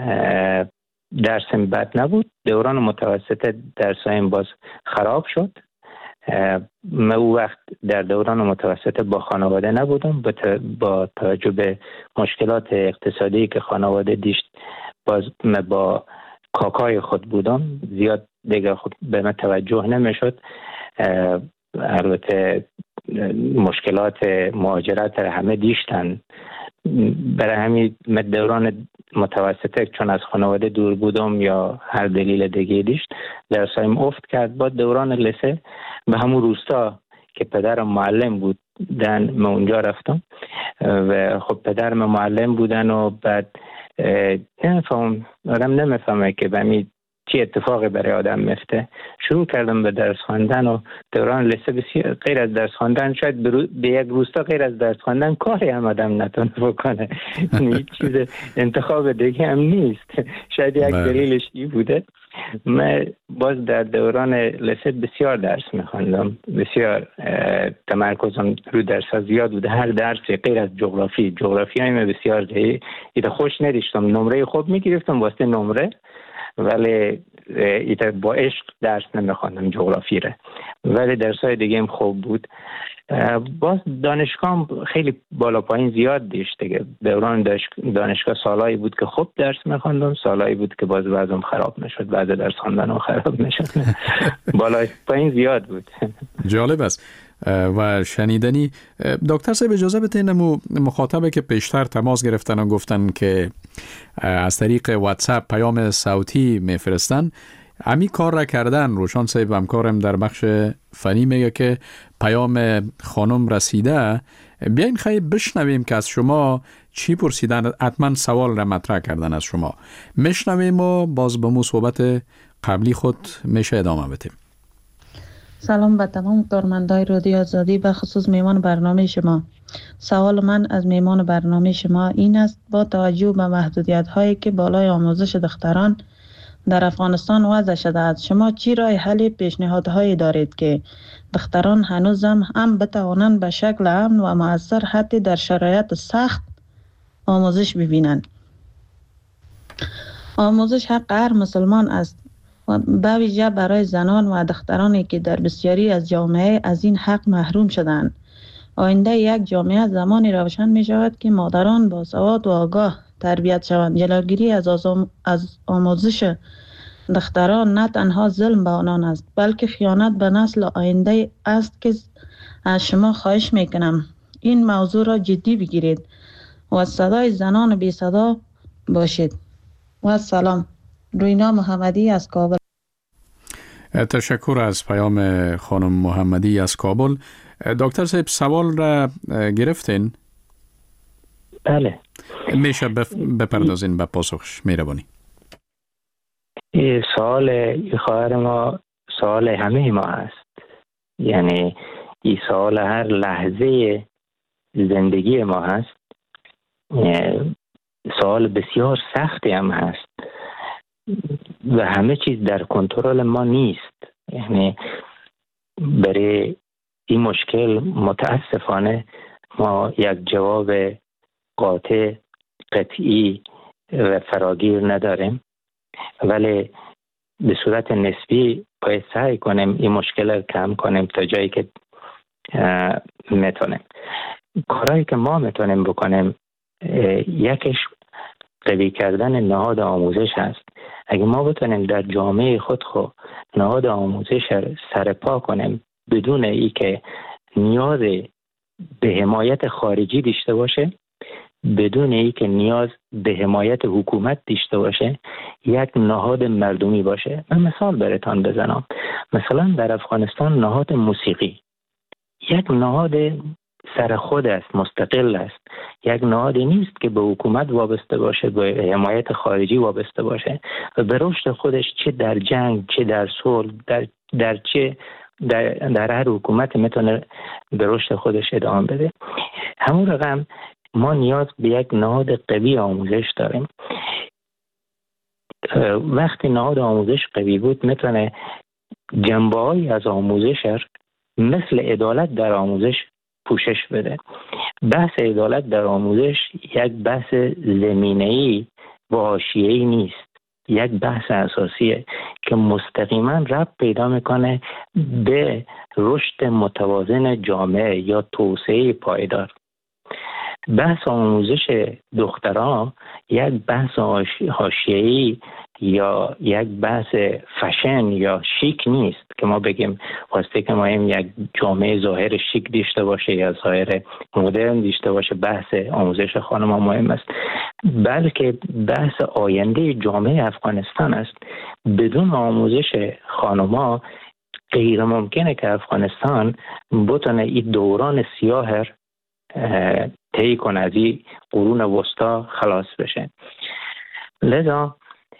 درسم بد نبود، دوران متوسط درسایم باز خراب شد. من او وقت در دوران متوسط با خانواده نبودم، با توجه به مشکلات اقتصادی که خانواده داشت باز من با کاکای خود بودم، زیاد دیگه خود به من توجه نمیشد. البته مشکلات مهاجرت همه دیشتن، برای همین دوران متوسطه چون از خانواده دور بودم یا هر دلیل دیگه دیشت درسایم افت کرد. با دوران لسه به همون روستا که پدرم معلم بود من اونجا رفتم و خب پدرم معلم بودن و بعد آدم نمیفهمه که به چی اتفاقی برای آدم میفته. شروع کردم به درس خواندن و دوران لسه بسیار غیر از درس خواندن، شاید به یک روستا غیر از درس خواندن کاری هم آدم نتونه بکنه. هیچ چیز انتخاب دیگه هم نیست. شاید یک دلیلش این بوده. من باز در دوران لسه بسیار درس میخواندم، بسیار تمرکزم رو درس زیاد بوده. هر درسی غیر از جغرافی های بسیار دیگه خوش نداشتم. نمره خوب میگرفتم واسه نمره، ولی با عشق درس نمیخواندم جغرافی را، ولی درسای دیگه هم خوب بود. باز دانشگاه خیلی بالا پایین زیاد داشت دیگه. دوران دانشگاه سالایی بود که خوب درس میخواندم، سالایی بود که باز وضعم خراب میشد، بعد درس خواندنم خراب میشد. بالا پایین زیاد بود. جالب است و شنیدنی. دکتر صاحب اجازه بدین مخاطبه که پیشتر تماس گرفتن و گفتن که از طریق واتساپ پیام صوتی میفرستن، امی کار را کردن. روشان صاحب همکارم در بخش فنی میگه که پیام خانم رسیده. بیاین خیلی بشنویم که از شما چی پرسیدن. حتما سوال را مطرح کردن از شما. میشنویم و باز به مو صحبت قبلی خود میشه ادامه بدیم. سلام به تمام کارمندای رادیو آزادی، به خصوص میمان برنامه شما. سوال من از میمان برنامه شما این است: با توجه به محدودیت هایی که بالای آموزش دختران در افغانستان وضع شده است، شما چی راه حل پیشنهادهایی دارید که دختران هنوزم هم بتوانند به شکل امن و مؤثر حتی در شرایط سخت آموزش ببینند؟ آموزش حق هر مسلمان است و به ویژه برای زنان و دخترانی که در بسیاری از جامعه از این حق محروم شدند. آینده یک جامعه زمانی روشن می شود که مادران با سواد و آگاه تربیت شوند. جلوگیری از آموزش دختران نه تنها ظلم به آنان است، بلکه خیانت به نسل آینده است که از شما خواهش می کنم این موضوع را جدی بگیرید و صدای زنان بی صدا باشید. و سلام. روینا محمدی از کابل. تشکر از پیام خانم محمدی از کابل. دکتر صاحب سوال را گرفتین؟ بله. میشه بپردازین به پاسخش؟ مهربانی. سوال خواهر ما سوال همه ما هست، یعنی این سوال هر لحظه زندگی ما هست. سوال بسیار سختی هم هست و همه چیز در کنترل ما نیست. یعنی برای این مشکل متاسفانه ما یک جواب قاطع، قطعی و فراگیر نداریم، ولی به صورت نسبی باید سعی کنیم این مشکل رو کم کنیم تا جایی که میتونیم. کارهایی که ما میتونیم بکنیم، یکیش قوی کردن نهاد آموزش هست. اگه ما بتونیم در جامعه خود نهاد آموزش رو سرپا کنیم بدون ای که نیاز به حمایت خارجی داشته باشه، بدون ای که نیاز به حمایت حکومت داشته باشه، یک نهاد مردمی باشه. من مثال براتون بزنم. مثلا در افغانستان نهاد موسیقی یک نهاد سر خود است، مستقل است، یک نهادی نیست که به حکومت وابسته باشه، به حمایت خارجی وابسته باشه و به رشد خودش چه در جنگ، چه در صلح، در هر حکومت میتونه به رشد خودش ادامه بده. همون رقم ما نیاز به یک نهاد قوی آموزش داریم. وقتی نهاد آموزش قوی بود میتونه جنبه‌هایی از آموزش مثل عدالت در آموزش پوشش بده. بحث عدالت در آموزش یک بحث زمینه‌ای و حاشیه‌ای نیست، یک بحث اساسیه که مستقیما ربط پیدا میکنه به رشد متوازن جامعه یا توسعه پایدار. بحث آموزش دختران یک بحث حاشیه‌ای یا یک بحث فشن یا شیک نیست که ما بگیم واسه که ما یک جامعه ظاهر شیک داشته باشه یا ظاهر مدرن داشته باشه بحث آموزش خانم‌ها مهم است، بلکه بحث آینده جامعه افغانستان است. بدون آموزش خانم‌ها غیر ممکنه که افغانستان بتونه این دوران سیاه طی کنه، از این قرون وسطا خلاص بشه. لذا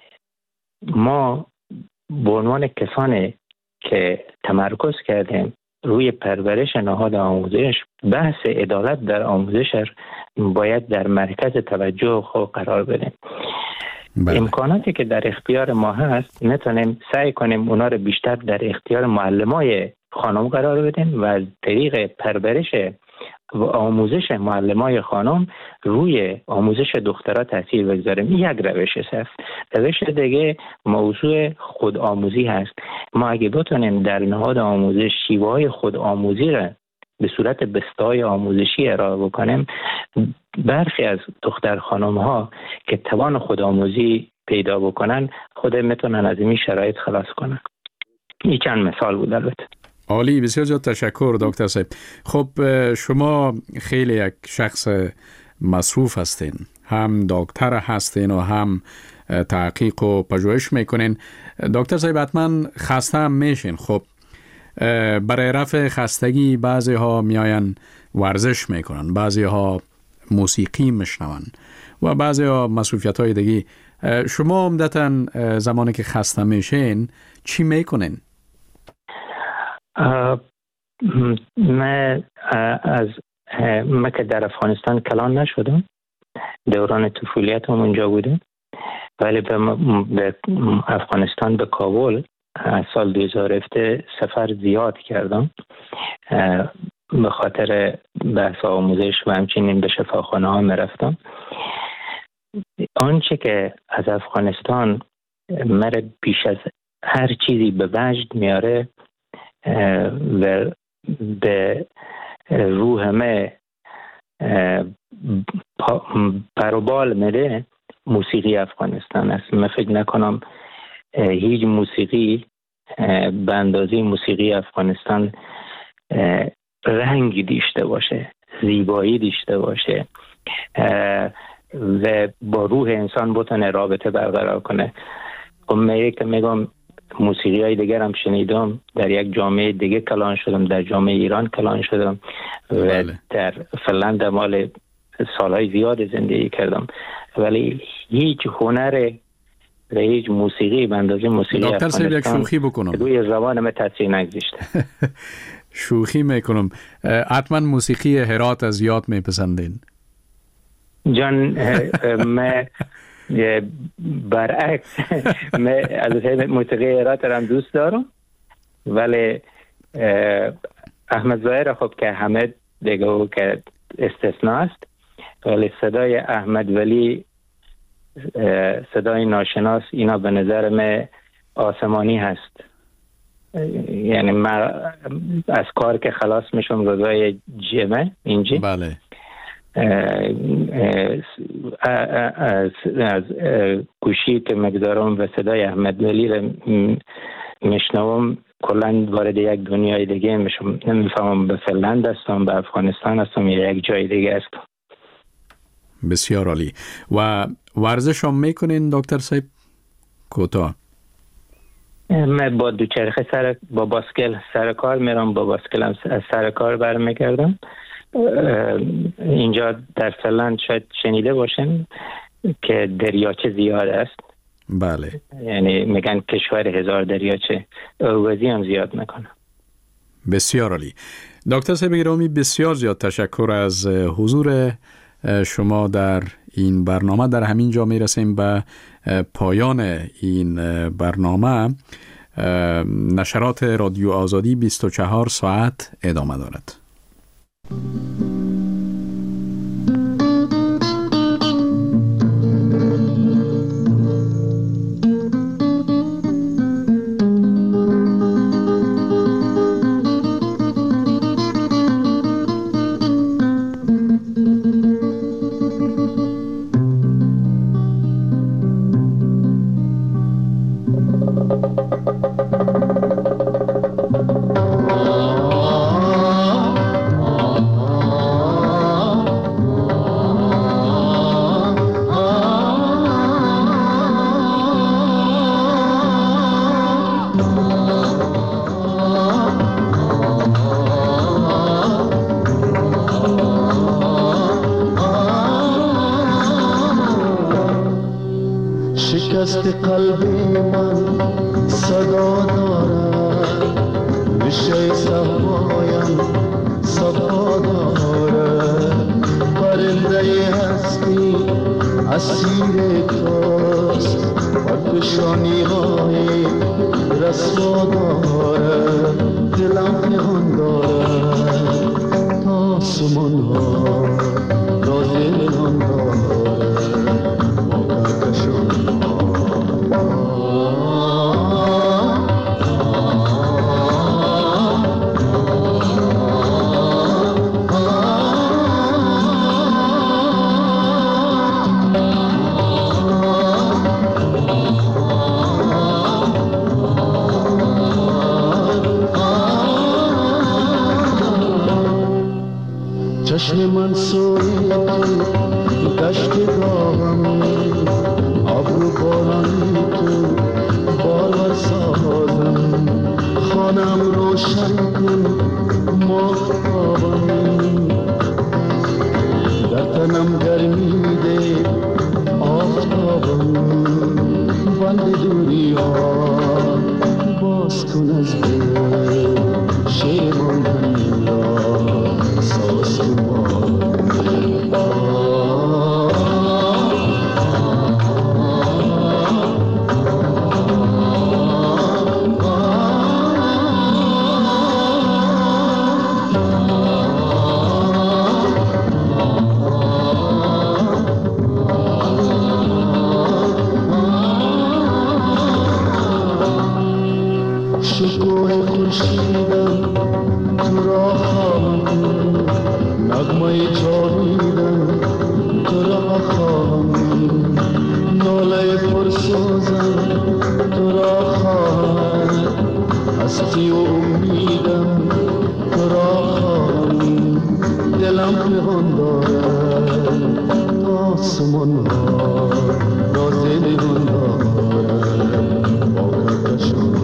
ما به عنوان کسانی که تمرکز کردیم روی پرورش نهاد آموزش، بحث عدالت در آموزش باید در مرکز توجه خود قرار بدیم. امکاناتی که در اختیار ما هست میتونیم سعی کنیم اونا رو بیشتر در اختیار معلمای خانم قرار بدیم و از طریق پرورش و آموزش معلمای خانم روی آموزش دخترها تاثیر بگذاریم. این یک روش است. روش دیگه موضوع خودآموزی هست. ما اگه بتونیم در نهاد آموزش شیوه‌های خودآموزی را به صورت بسته‌های آموزشی ارائه بکنیم، برخی از دختر خانم‌ها که توان خودآموزی پیدا بکنن خود میتونن از این شرایط خلاص کنن. این چند مثال بود البته. عالی، بسیار زیاد تشکر دکتر صاحب. خب شما خیلی یک شخص مصروف هستین، هم دکتر هستین و هم تحقیق و پژوهش میکنین. دکتر صاحب حتما خسته هم میشین. خب برای رفع خستگی بعضی ها میاین ورزش میکنن، بعضی ها موسیقی میشنون و بعضی ها مصروفیت های دیگه. شما عمدتاً زمانی که خسته میشین چی میکنین؟ من که در افغانستان کلان نشدم، دوران طفولیتم اونجا بودم، ولی به افغانستان به کابل از سال 2017 سفر زیاد کردم به خاطر بحث آموزش و همچنین به شفاخانه ها می رفتم. آنچه که از افغانستان مرا بیش از هر چیزی به وجد میاره و به روح من پروبال میده موسیقی افغانستان است. من فکر نکنم هیچ موسیقی به اندازه موسیقی افغانستان رنگی داشته باشه، زیبایی داشته باشه و با روح انسان بتونه رابطه برقرار کنه. من که میگم موسیقی های دیگر هم شنیدم، در یک جامعه دیگه کلان شدم، در جامعه ایران کلان شدم و در فنلند مال سالهای زیاد زندگی کردم، ولی هیچ هنر و هیچ موسیقی به اندازه موسیقی افغانستان یک شوخی بکنم روی زبان من تاثیر نگذاشته. شوخی میکنم. حتما موسیقی هرات از یاد میپسندین؟ جان من برعکس من از موسیقی هرات هم دوست دارم، ولی احمد ظاهر خب که همه دیگه او که استثناء است، ولی صدای احمد ولی صدای ناشناس اینا به نظر من آسمانی هست. یعنی من از کار که خلاص میشم روزای جمعه اینجی بله از گوشی که مگذارم و صدای احمد ولی رو میشنوم کلن وارد یک دنیای دیگه میشم. نمیفهمم به فنلند هستم، به افغانستان هستم یا یک جای دیگه هستم. بسیار عالی. و ورزش هم میکنین دکتر صاحب؟ کوتاه. من با دوچرخه با باسکل سر کار میرم، با باسکل هم از سر کار برمیگردم. اینجا در فنلند شاید شنیده باشین که دریاچه زیاد است. بله. یعنی میگن کشور 1000 دریاچه، آوازی هم زیاد میکنه. بسیار عالی. دکتر صاحب گرامی بسیار زیاد تشکر از حضور شما در این برنامه. در همین جا میرسیم به پایان این برنامه. نشرات رادیو آزادی 24 ساعت ادامه دارد. شکست قلبی من صدا دارد، نشه صفایم صفا دارد. پرنده هستی اسیر توست، پرکشانی های رسوا دارد. دلم نهان دارد تا سمان ها راز نهان دارد. چشم من سوی دشت داغم، ابرو بارانی تو بارور سازم. خانم روشن کن ماهتابم، در تنم گرمی ده آفتابم. بند دوری ها باز کن از دل، شیرمان را ساز کن. شکوه خورشیدم تو را خواهم، نغمه جاویدم تو را خواهم. ناله پرسوزم تو را خواهم، هستی و امیدم تو را خواهم. دلم نهان دارد تا آسمان ها راز نهان دارد. با کهکشان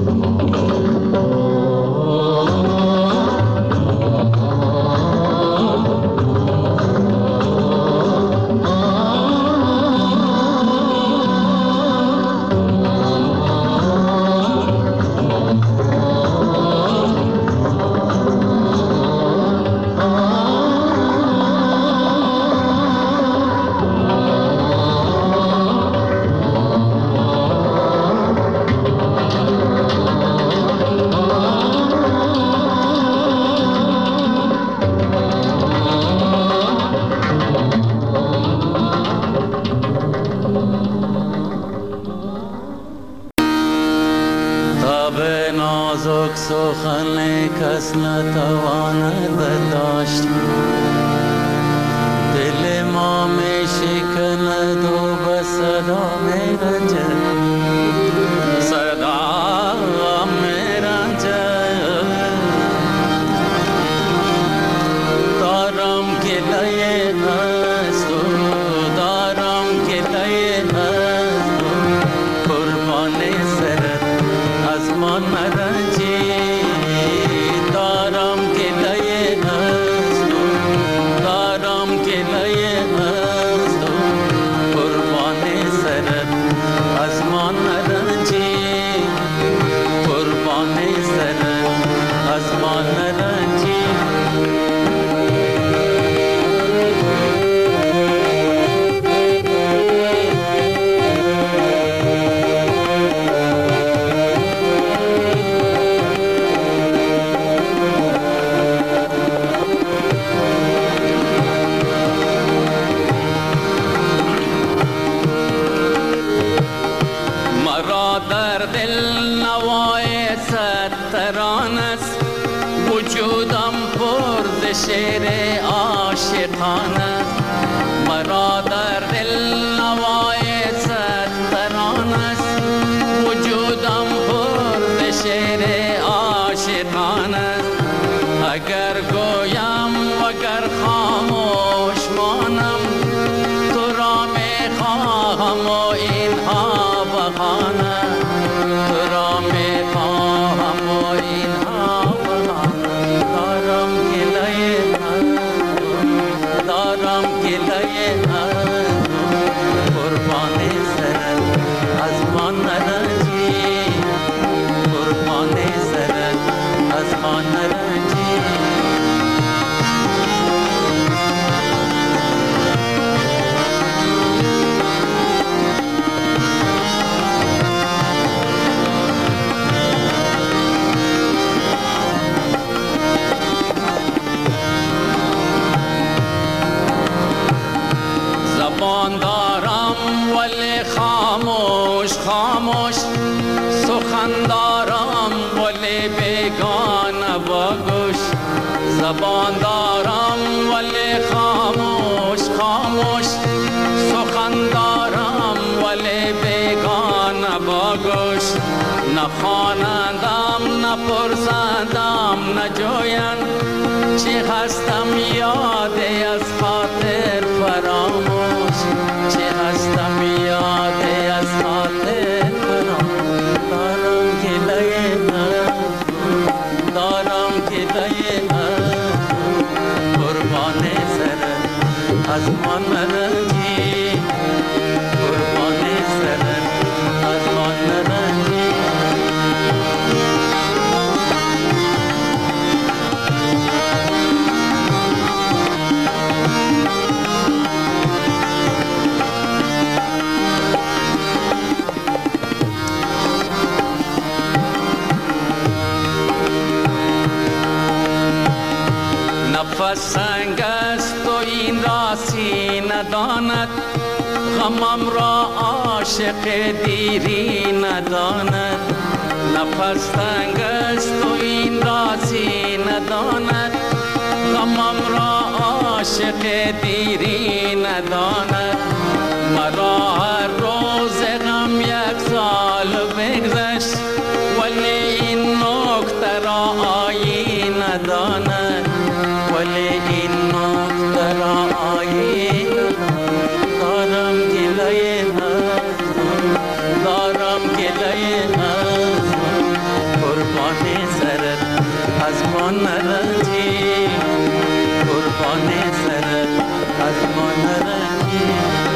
خانه بداشت دل ما می شکند و به صدا می رنجد صدا می رنجد دارم گله از تو دارم گله از تو قربان سرت از من مرنجی دارم گله از تو دارم گله از تو قربان سرت از من مرنجی قربان سرت از من مرنجی مرا در دل نوای ستران است وجودم پر ز شعر عاشقان است مرا در دل نوای ستران است وجودم پر ز شعر عاشقان است اگر گویم وگر خاموش مانم تو را می خواهم و اینها بهانه تو را می خواهم و اینها بهانه دارم گله دارم گله قربان سرت از من نرنجی قربان سرت از من نرنجی زبان دارم ولی خاموش خاموش سخن دارم ولی بیگانه با گوش زبان دارم ولی خاموش خاموش سخن دارم ولی بیگانه با گوش نخوانندم نپرسندم نجویند چی هستم یادی از خاطر فراموش چی هستم یادی از خاطر فراموش دارم گله دارم گله قربان سرت از من مرنجی قربان سرت از من مرنجی نفس سنگ است و این راسی نداند غمم را عاشق دیری نداند نفس سنگ است و این راسی نداند غمم را عاشق دیری نداند مرا هر روز غم یک سال بگذشت ولی این نکته را آیین نداند ولی این نکته را آیین دارم گله دارم گله قربان سرت از من نرنجی قربان سرت از من نرنجی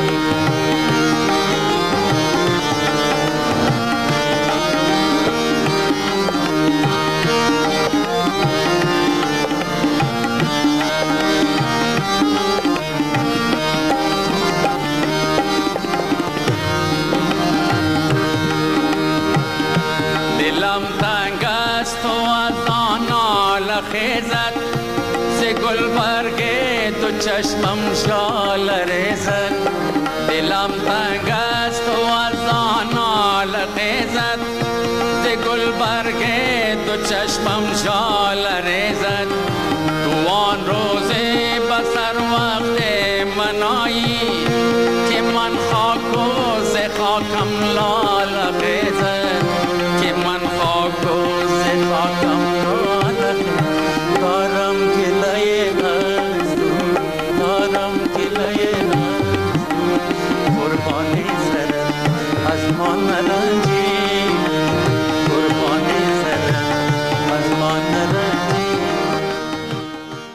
دلم تنگ است و از آن ناله خیزد ز گلبرگ تو چشمم شاله ریزد دلم تنگ است و از آن ناله خیزد ز گلبرگ تو چشمم شاله